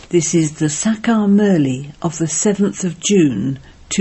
This is the Sakar Murli of the 7th of June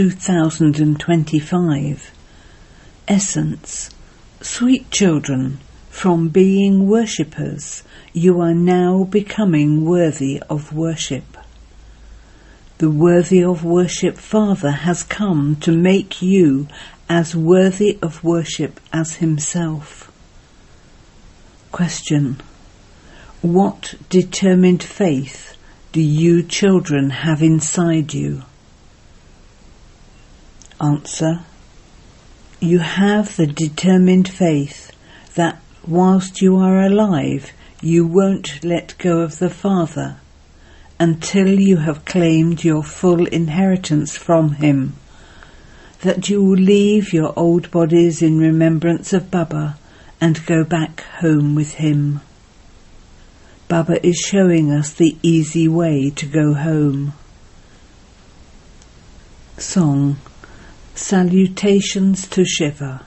2025. Essence. Sweet children, from being worshippers, you are now becoming worthy of worship. The worthy of worship Father has come to make you as worthy of worship as himself. Question. What determined faith do you children have inside you? Answer. You have the determined faith that whilst you are alive, you won't let go of the Father until you have claimed your full inheritance from him, that you will leave your old bodies in remembrance of Baba and go back home with him. Baba is showing us the easy way to go home. Song. Salutations to Shiva.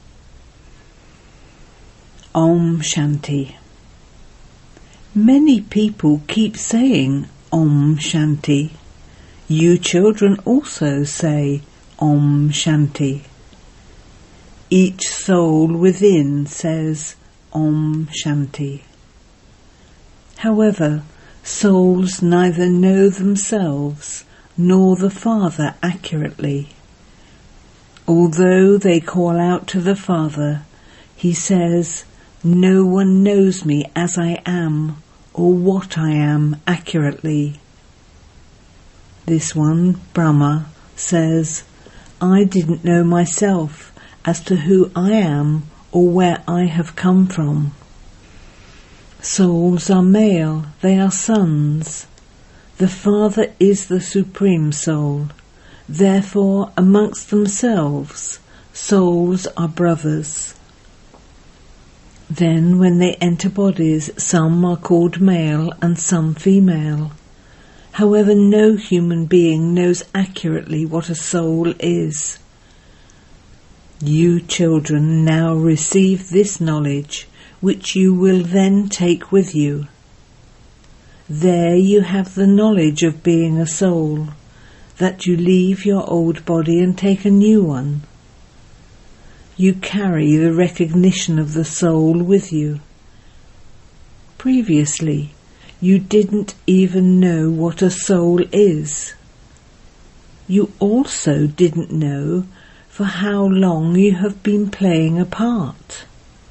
Om Shanti. Many people keep saying Om Shanti. You children also say Om Shanti. Each soul within says Om Shanti. However, souls neither know themselves nor the Father accurately. Although they call out to the Father, he says, "No one knows me as I am or what I am accurately." This one, Brahma, says, "I didn't know myself as to who I am or where I have come from." Souls are male, they are sons. The Father is the Supreme Soul. Therefore, amongst themselves, souls are brothers. Then, when they enter bodies, some are called male and some female. However, no human being knows accurately what a soul is. You children now receive this knowledge, which you will then take with you. There you have the knowledge of being a soul, that you leave your old body and take a new one. You carry the recognition of the soul with you. Previously, you didn't even know what a soul is. You also didn't know for how long you have been playing a part.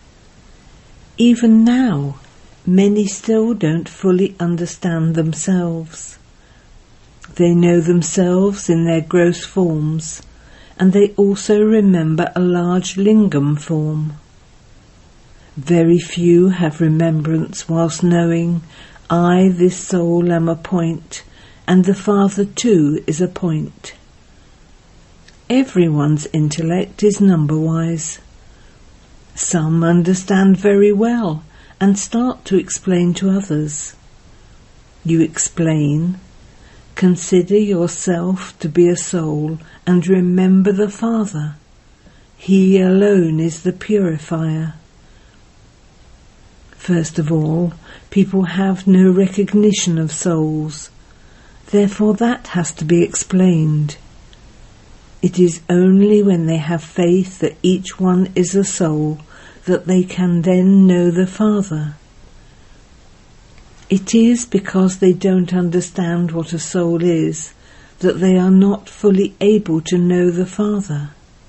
Even now, many still don't fully understand themselves. They know themselves in their gross forms, and they also remember a large lingam form. Very few have remembrance whilst knowing, I, this soul, am a point, and the Father too is a point. Everyone's intellect is number-wise. Some understand very well and start to explain to others. You explain, consider yourself to be a soul and remember the Father. He alone is the purifier. First of all, people have no recognition of souls. Therefore that has to be explained. It is only when they have faith that each one is a soul that they can then know the Father. It is because they don't understand what a soul is that they are not fully able to know the Father.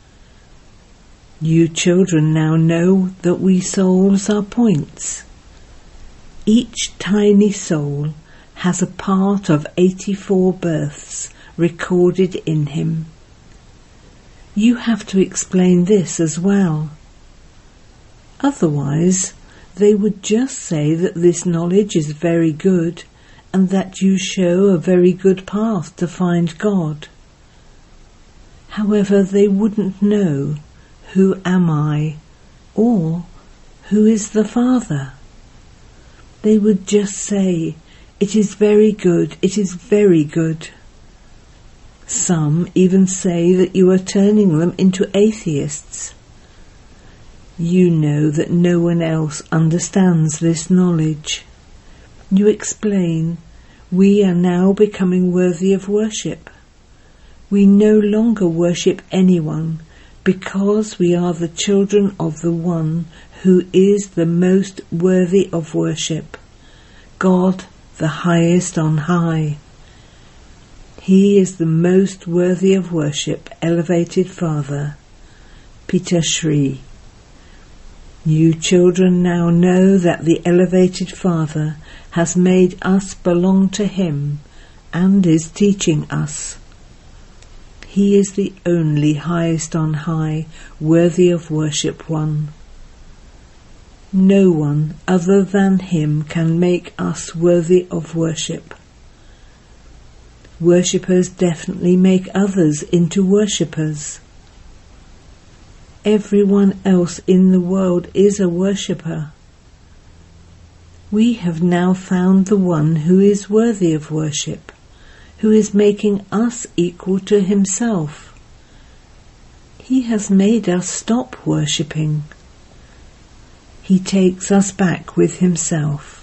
You children now know that we souls are points. Each tiny soul has a part of 84 births recorded in him. You have to explain this as well. Otherwise, they would just say that this knowledge is very good and that you show a very good path to find God. However, they wouldn't know, who am I, or who is the Father? They would just say, it is very good, it is very good. Some even say that you are turning them into atheists. You know that no one else understands this knowledge. You explain, We are now becoming worthy of worship. We no longer worship anyone because we are the children of the one who is the most worthy of worship, God, the highest on high. He is the most worthy of worship, elevated Father, Pitta Shri. You children now know that the elevated Father has made us belong to him and is teaching us. He is the only highest on high, worthy of worship one. No one other than him can make us worthy of worship. Worshippers definitely make others into worshippers. Everyone else in the world is a worshipper. We have now found the one who is worthy of worship, who is making us equal to himself. He has made us stop worshipping. He takes us back with himself.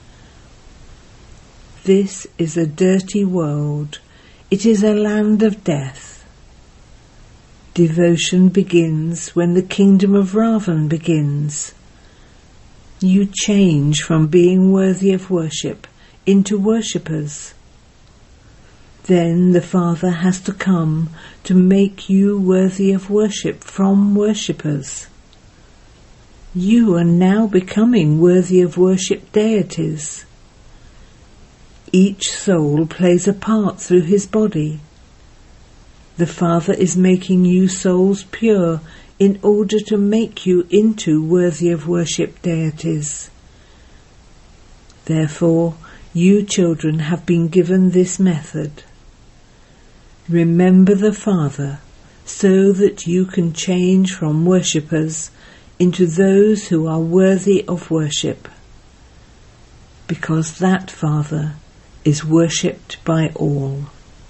This is a dirty world. It is a land of death. Devotion begins when the kingdom of Ravan begins. You change from being worthy of worship into worshippers. Then the Father has to come to make you worthy of worship from worshippers. You are now becoming worthy of worship deities. Each soul plays a part through his body. The Father is making you souls pure in order to make you into worthy of worship deities. Therefore, you children have been given this method. Remember the Father so that you can change from worshippers into those who are worthy of worship, because that Father is worshipped by all.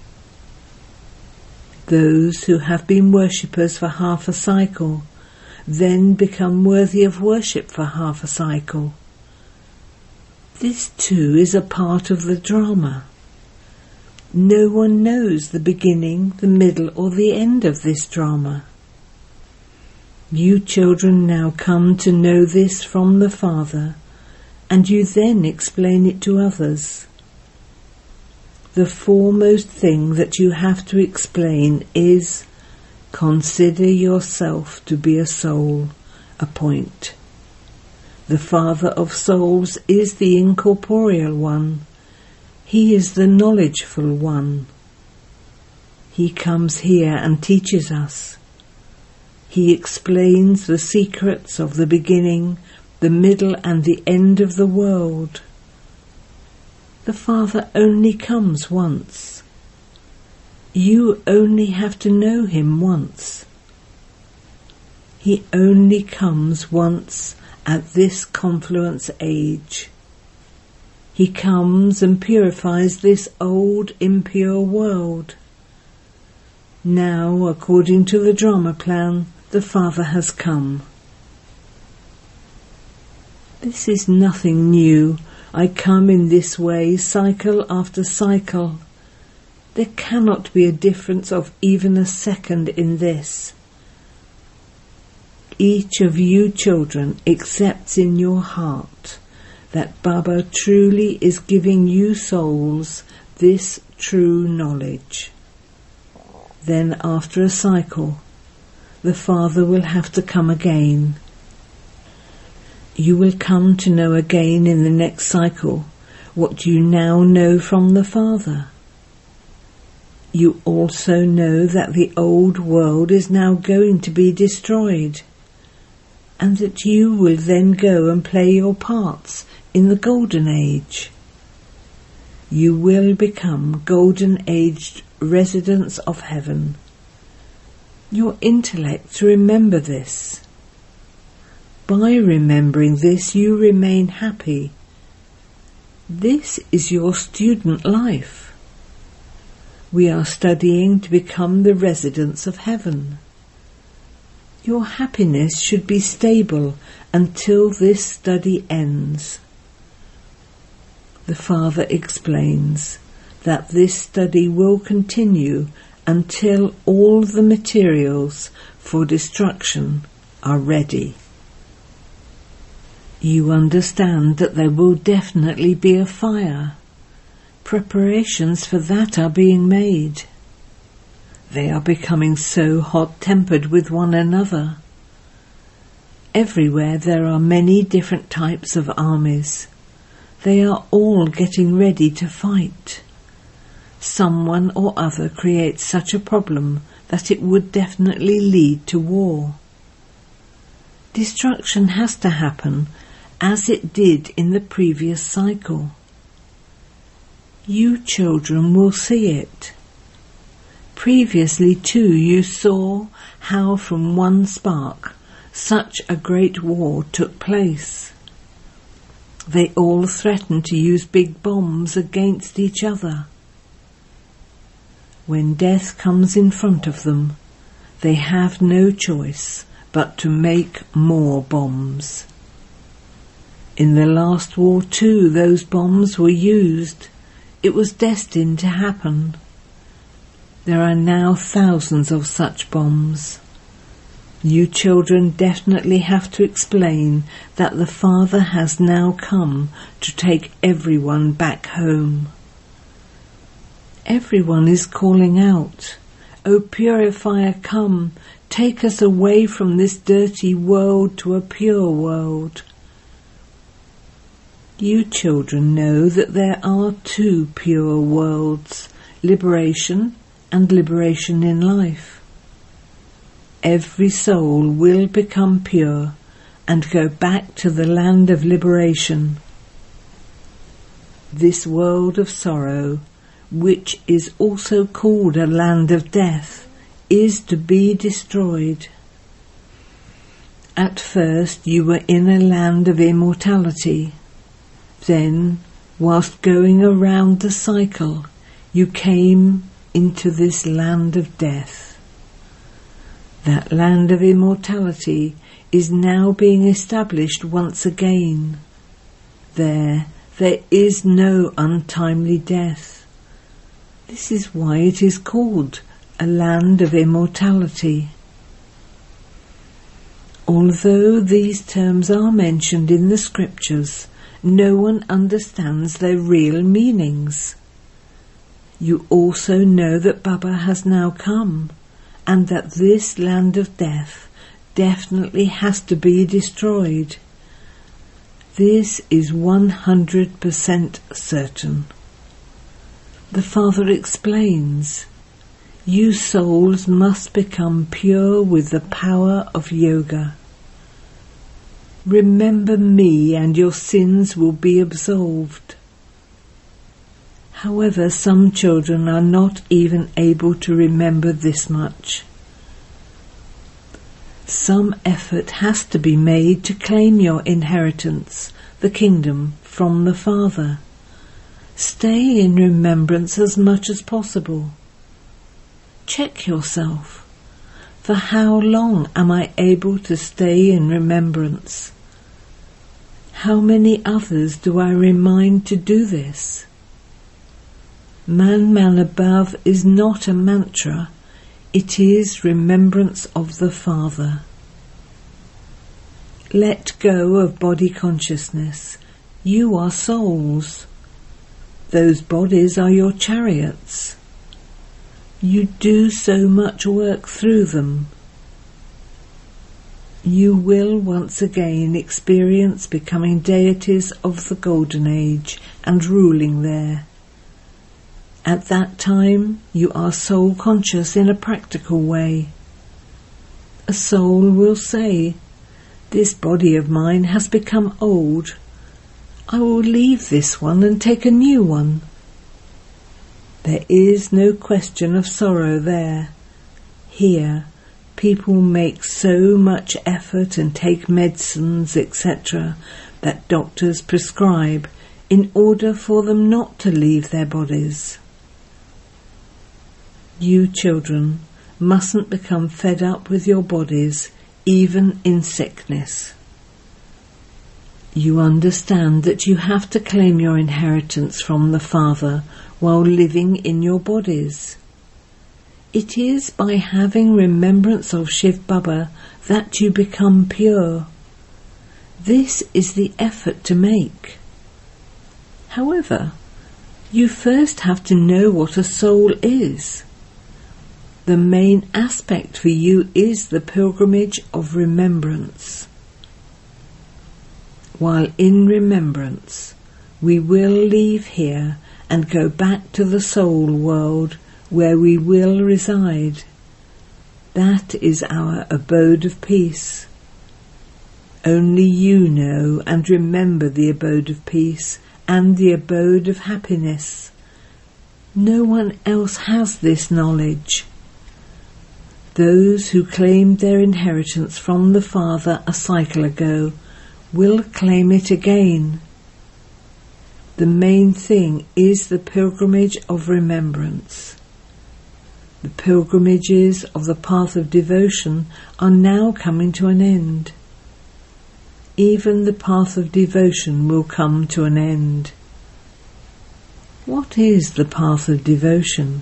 Those who have been worshippers for half a cycle then become worthy of worship for half a cycle. This too is a part of the drama. No one knows the beginning, the middle or the end of this drama. You children now come to know this from the Father, and you then explain it to others. The foremost thing that you have to explain is, consider yourself to be a soul, a point. The Father of souls is the incorporeal one. He is the knowledgeful one. He comes here and teaches us. He explains the secrets of the beginning, the middle and the end of the world. The Father only comes once. You only have to know him once. He only comes once at this confluence age. He comes and purifies this old impure world. Now, according to the drama plan, the Father has come. This is nothing new. I come in this way, cycle after cycle. There cannot be a difference of even a second in this. Each of you children accepts in your heart that Baba truly is giving you souls this true knowledge. Then after a cycle, the Father will have to come again. You will come to know again in the next cycle what you now know from the Father. You also know that the old world is now going to be destroyed, and that you will then go and play your parts in the Golden Age. You will become golden-aged residents of heaven. Your intellects remember this. By remembering this, you remain happy. This is your student life. We are studying to become the residents of heaven. Your happiness should be stable until this study ends. The Father explains, that this study will continue until all the materials for destruction are ready. You understand that there will definitely be a fire. Preparations for that are being made. They are becoming so hot-tempered with one another. Everywhere there are many different types of armies. They are all getting ready to fight. Someone or other creates such a problem that it would definitely lead to war. Destruction has to happen as it did in the previous cycle. You children will see it. Previously too you saw how from one spark such a great war took place. They all threatened to use big bombs against each other. When death comes in front of them, they have no choice but to make more bombs. In the last war too, those bombs were used. It was destined to happen. There are now thousands of such bombs. You children definitely have to explain that the Father has now come to take everyone back home. Everyone is calling out, "O Purifier, come, take us away from this dirty world to a pure world." You children know that there are two pure worlds, liberation and liberation in life. Every soul will become pure and go back to the land of liberation. This world of sorrow, which is also called a land of death, is to be destroyed. At first you were in a land of immortality. Then, whilst going around the cycle, you came into this land of death. That land of immortality is now being established once again. There is no untimely death. This is why it is called a land of immortality. Although these terms are mentioned in the scriptures, no one understands their real meanings. You also know that Baba has now come, and that this land of death definitely has to be destroyed. This is 100% certain. The Father explains, you souls must become pure with the power of yoga. Remember me and your sins will be absolved. However, some children are not even able to remember this much. Some effort has to be made to claim your inheritance, the kingdom, from the Father. Stay in remembrance as much as possible. Check yourself. For how long am I able to stay in remembrance? How many others do I remind to do this? Man above is not a mantra, it is remembrance of the Father. Let go of body consciousness. You are souls. Those bodies are your chariots. You do so much work through them. You will once again experience becoming deities of the Golden Age and ruling there. At that time, you are soul conscious in a practical way. A soul will say, "This body of mine has become old. I will leave this one and take a new one." There is no question of sorrow there. Here, people make so much effort and take medicines, etc., that doctors prescribe in order for them not to leave their bodies. You children mustn't become fed up with your bodies, even in sickness. You understand that you have to claim your inheritance from the Father while living in your bodies. It is by having remembrance of Shiv Baba that you become pure. This is the effort to make. However, you first have to know what a soul is. The main aspect for you is the pilgrimage of remembrance. While in remembrance, we will leave here and go back to the soul world where we will reside. That is our abode of peace. Only you know and remember the abode of peace and the abode of happiness. No one else has this knowledge. Those who claimed their inheritance from the Father a cycle ago will claim it again. The main thing is the pilgrimage of remembrance. The pilgrimages of the path of devotion are now coming to an end. Even the path of devotion will come to an end. What is the path of devotion?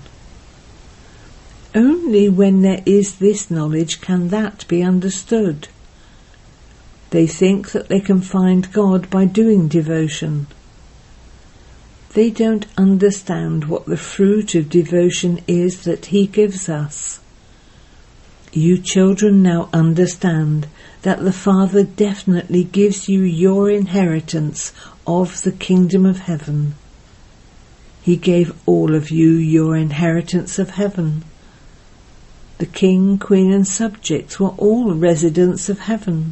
Only when there is this knowledge can that be understood. They think that they can find God by doing devotion. They don't understand what the fruit of devotion is that He gives us. You children now understand that the Father definitely gives you your inheritance of the kingdom of heaven. He gave all of you your inheritance of heaven. The king, queen and subjects were all residents of heaven.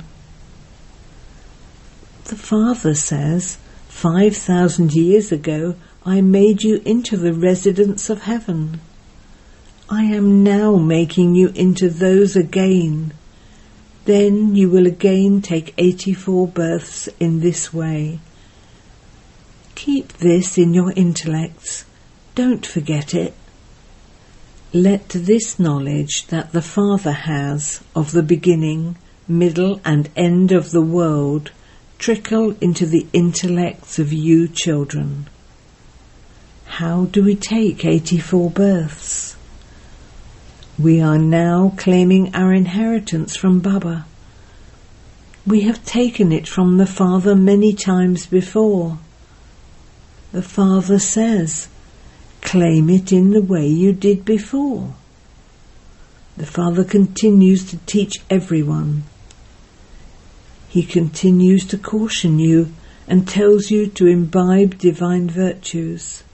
The Father says, 5,000 years ago I made you into the residents of heaven. I am now making you into those again. Then you will again take 84 births in this way. Keep this in your intellects. Don't forget it. Let this knowledge that the Father has of the beginning, middle and end of the world trickle into the intellects of you children. How do we take 84 births? We are now claiming our inheritance from Baba. We have taken it from the Father many times before. The Father says, claim it in the way you did before. The Father continues to teach everyone. He continues to caution you and tells you to imbibe divine virtues.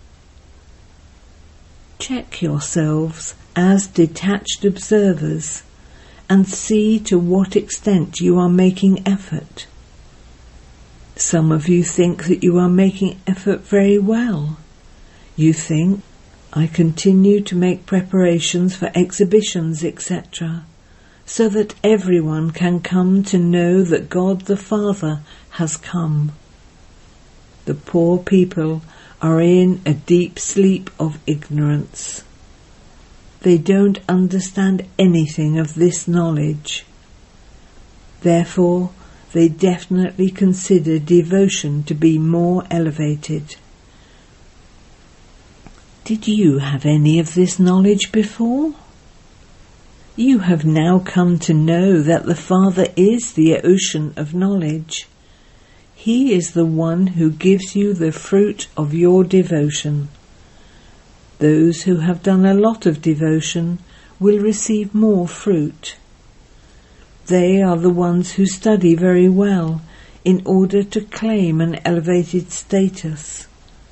Check yourselves as detached observers and see to what extent you are making effort. Some of you think that you are making effort very well. You think, I continue to make preparations for exhibitions, etc., so that everyone can come to know that God the Father has come. The poor people are in a deep sleep of ignorance. They don't understand anything of this knowledge. Therefore, they definitely consider devotion to be more elevated. Did you have any of this knowledge before? You have now come to know that the Father is the ocean of knowledge. He is the one who gives you the fruit of your devotion. Those who have done a lot of devotion will receive more fruit. They are the ones who study very well in order to claim an elevated status.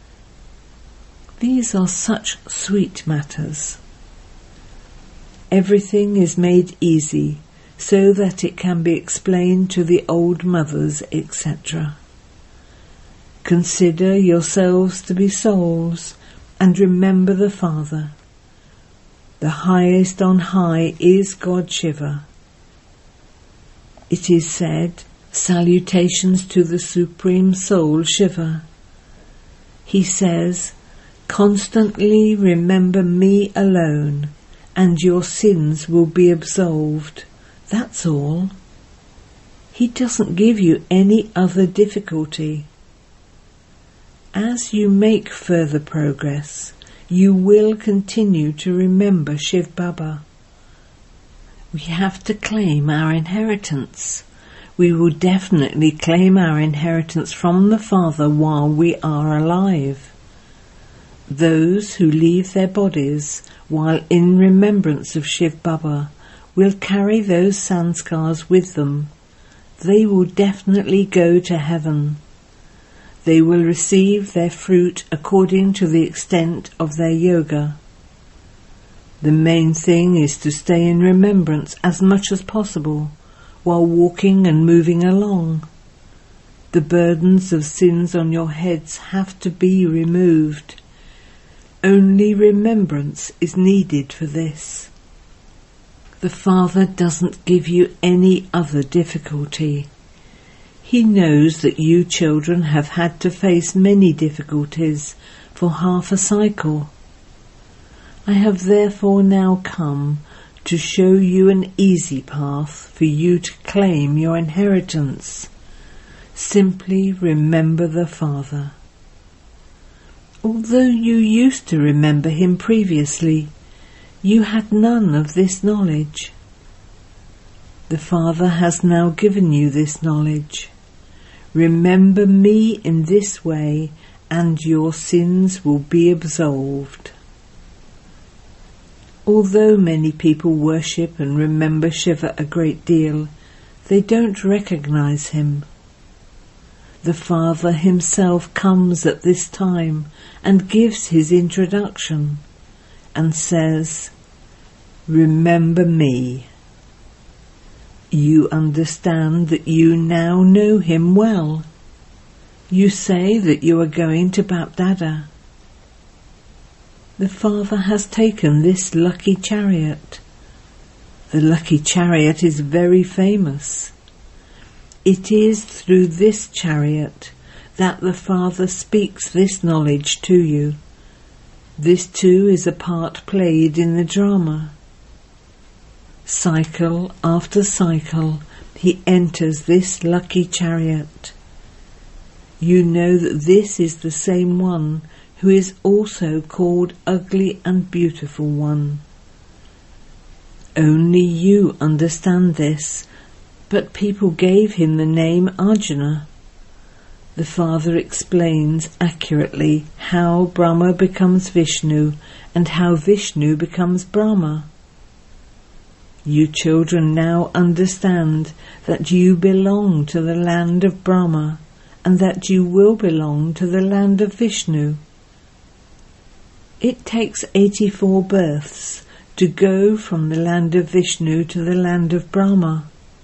These are such sweet matters. Everything is made easy so that it can be explained to the old mothers, etc. Consider yourselves to be souls and remember the Father. The highest on high is God Shiva. It is said, salutations to the Supreme Soul Shiva. He says, constantly remember me alone, and your sins will be absolved. That's all. He doesn't give you any other difficulty. As you make further progress, you will continue to remember Shiv Baba. We have to claim our inheritance. We will definitely claim our inheritance from the Father while we are alive. Those who leave their bodies while in remembrance of Shiv Baba will carry those sanskars with them. They will definitely go to heaven. They will receive their fruit according to the extent of their yoga. The main thing is to stay in remembrance as much as possible while walking and moving along. The burdens of sins on your heads have to be removed. Only remembrance is needed for this. The Father doesn't give you any other difficulty. He knows that you children have had to face many difficulties for half a cycle. I have therefore now come to show you an easy path for you to claim your inheritance. Simply remember the Father. Although you used to remember him previously, you had none of this knowledge. The Father has now given you this knowledge. Remember me in this way, and your sins will be absolved. Although many people worship and remember Shiva a great deal, they don't recognize him. The Father himself comes at this time and gives his introduction and says, "Remember me." You understand that you now know him well. You say that you are going to Bapdada. The Father has taken this lucky chariot. The lucky chariot is very famous. It is through this chariot that the Father speaks this knowledge to you. This too is a part played in the drama. Cycle after cycle, he enters this lucky chariot. You know that this is the same one who is also called Ugly and Beautiful One. Only you understand this, but people gave him the name Arjuna. The Father explains accurately how Brahma becomes Vishnu and how Vishnu becomes Brahma. You children now understand that you belong to the land of Brahma and that you will belong to the land of Vishnu. It takes 84 births to go from the land of Vishnu to the land of Brahma.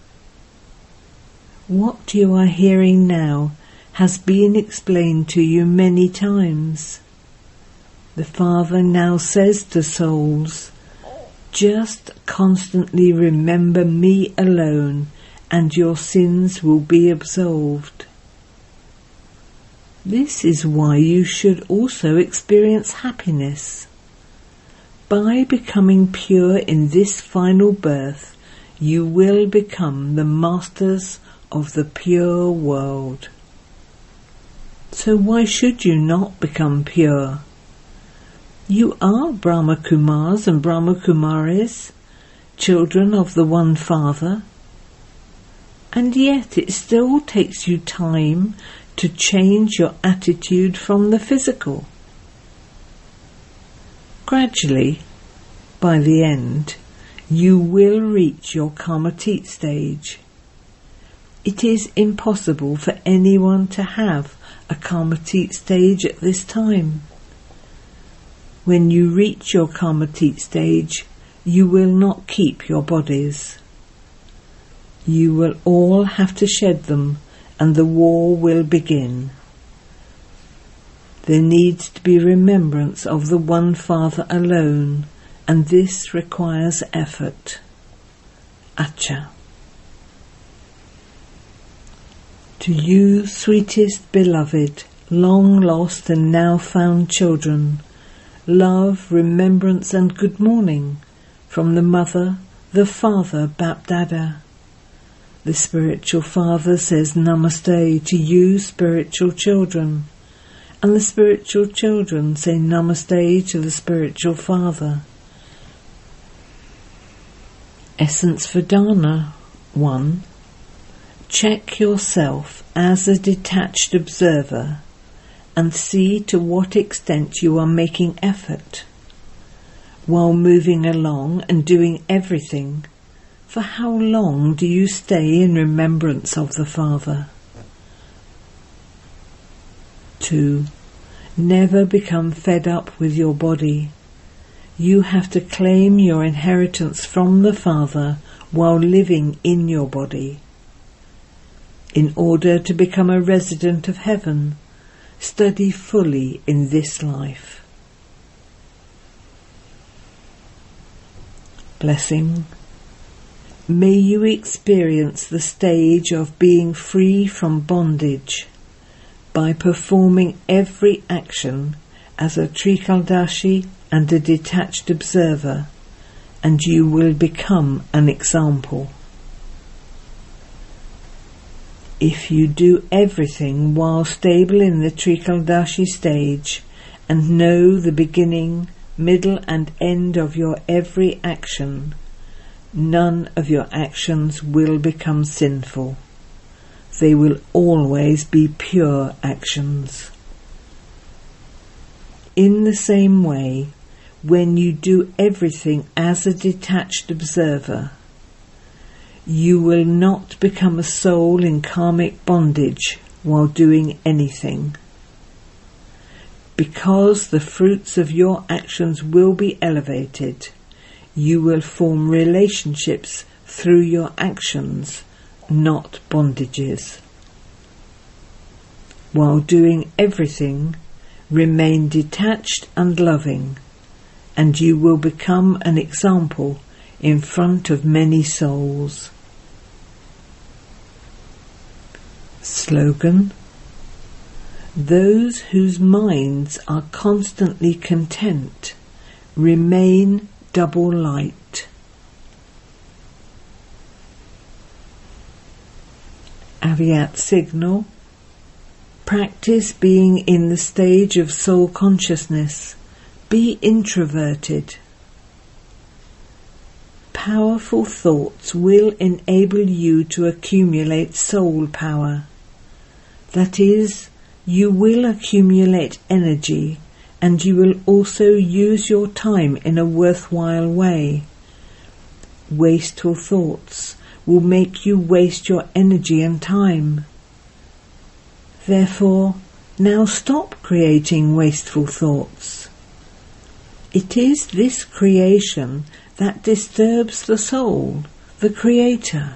What you are hearing now has been explained to you many times. The Father now says to souls, "Just constantly remember me alone, and your sins will be absolved." This is why you should also experience happiness. By becoming pure in this final birth, you will become the masters of the pure world. So why should you not become pure? You are Brahma Kumars and Brahma Kumaris, children of the one Father, and yet it still takes you time to change your attitude from the physical. Gradually, by the end, you will reach your Kamatit stage. It is impossible for anyone to have a Kamatit stage at this time. When you reach your Kamatit stage, you will not keep your bodies. You will all have to shed them, and the war will begin. There needs to be remembrance of the one Father alone, and this requires effort. Acha. To you, sweetest beloved, long lost and now found children, love, remembrance and good morning from the Mother, the Father, Bapdada. The spiritual father says Namaste to you spiritual children, and the spiritual children say Namaste to the spiritual father. Essence for Dharna 1. Check yourself as a detached observer and see to what extent you are making effort. While moving along and doing everything, for how long do you stay in remembrance of the Father? 2. Never become fed up with your body. You have to claim your inheritance from the Father while living in your body. In order to become a resident of heaven, study fully in this life. Blessing. May you experience the stage of being free from bondage by performing every action as a Trikaldashi and a detached observer, and you will become an example. If you do everything while stable in the Trikaldashi stage and know the beginning, middle and end of your every action, none of your actions will become sinful. They will always be pure actions. In the same way, when you do everything as a detached observer, you will not become a soul in karmic bondage while doing anything. Because the fruits of your actions will be elevated, you will form relationships through your actions, not bondages. While doing everything, remain detached and loving, and you will become an example in front of many souls. Slogan: those whose minds are constantly content remain double light. Aviat signal: practice being in the stage of soul consciousness. Be introverted. Powerful thoughts will enable you to accumulate soul power. That is, you will accumulate energy, and you will also use your time in a worthwhile way. Wasteful thoughts will make you waste your energy and time. Therefore, now stop creating wasteful thoughts. It is this creation that disturbs the soul, the Creator.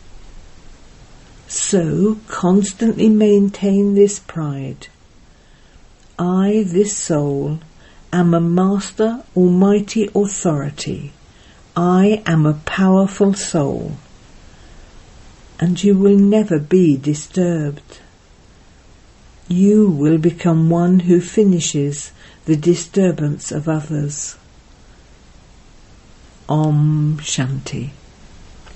So constantly maintain this pride. I, this soul, am a master, almighty authority. I am a powerful soul. And you will never be disturbed. You will become one who finishes the disturbance of others. Om Shanti.